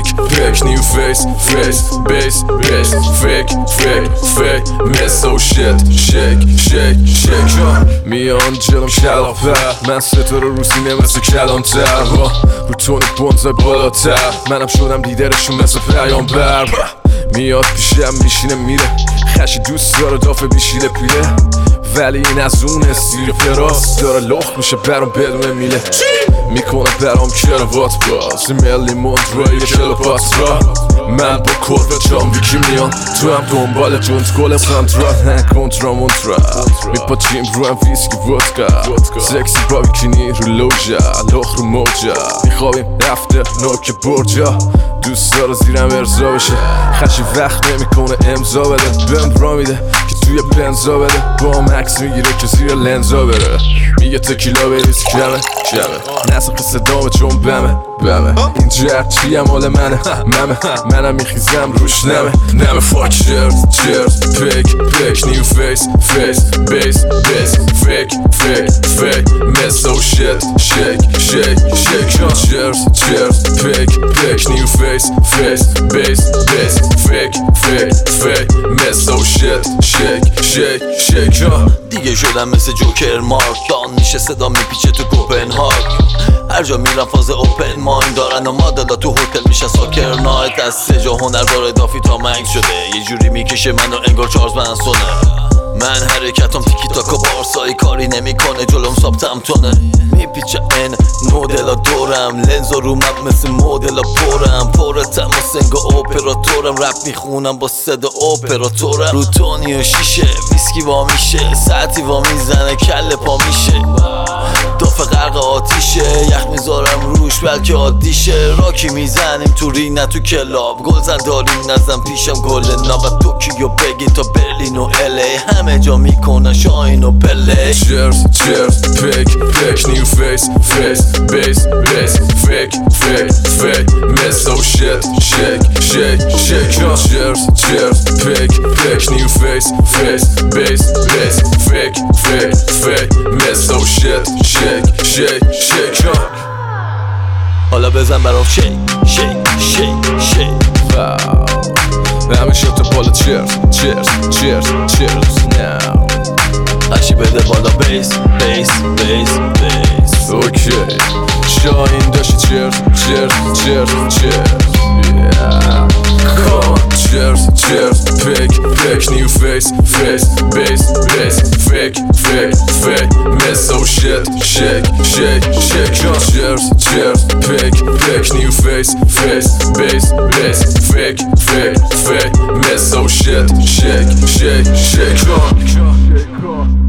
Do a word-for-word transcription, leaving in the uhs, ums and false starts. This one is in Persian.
fake, fake new face, face, base, base, fake, fake, fake miss oh shit, shake, shake, shake میان جلوم کلافه من ستاره رو سینه مثل کلانتر رو تون بونزای بالاتر منم شدم لیدرشون مثل پیامبر میاد پیشم میشینه میره خشی دوست داره دافه بیشیله پیله ولی این از اون سیر فراست داره لخ میشه برام بدون میله میکنه برام کروات باز ملی موندرای کلو پاسرا من با کرو جام ویکی میان تو هم دنبال جونت گل سانترا نه کنترا مونترا میپاچیم رو هم ویسکی ودکا سکسی با بیکینی رو لوجا لخ رو موجا میخوابیم رفته نوک برجا دوست داره زیرم ارزا بشه خشی وقت نمیکنه امضا بده بند را میده که توی بنزا بده با هم عکس میگیره که زیر لنزا بره میگه تکیلا بریز کمه کمه نسخ صدامه چون بمه بمه این جرچی هم حال منه ممه منم میخیزم روش نمه نمه فاک چرز چرز پیک پیک نیو فیس فیس بیس بیس فیک فیک فیک miss oh shit shake shake shake چرز چرز پیک پیک نیو فیس فیس بیس بیس فیک فیک فیک miss oh shit shake shake shake دیگه شدم مثل جوکر مارک دان میشه صدا میپیچه تو کوپنهاگ هر جا میرم فاز اوپن مایند دارن و مادادا تو هتل میشن ساکر نایت از سه جا هنر داره دافی تا منگ شده یه جوری میکشه منو انگار چارلز منسونه من حرکتم تیکی تاکا بارسایی کاری نمیکنه جلوم سابتم تونه میپیچه این مدلا دورم لنز و رومم مثل مدلا پرم پرتم و سنگ اپراتورم رپ میخونم با صدا اپراتورم رو تونی و شیشه ویسکی وا میشه ساعتی وا میزنه کل پا میشه دافه غرق آتیشه یخ میذارم روش بلکه عادیشه راکی میزنیم تو ری نه تو کلاب گلزن داریم نزن پیشم گل ناب توکیو بگی تا برلین و الی همه جا میکنن شاین و پله چرز چرز پیک پیک نیو فیس فیس بیس بیس فیک فیک فیک miss oh shit shake shake shake چرز چرز پیک پیک نیو فیس فیس بیس بیس فیک فیک فیک miss oh shit shake shake shake حالا بزن برام شیک شیک شیک شیک و همیشه تو بالا چرز چرز چرز چرز now هشی بده بالا بیس بیس بیس بیس اوکی شاین داشتی چرز چرز چرز چرز چرز چرز پیک پیک نیو فیس فیس بیس بیس فیک فیک فیک miss oh shit shake shake shake چرز چرز پیک پیک نیو فیس فیس بیس بیس فیک فیک فیک miss oh shit shake shake shake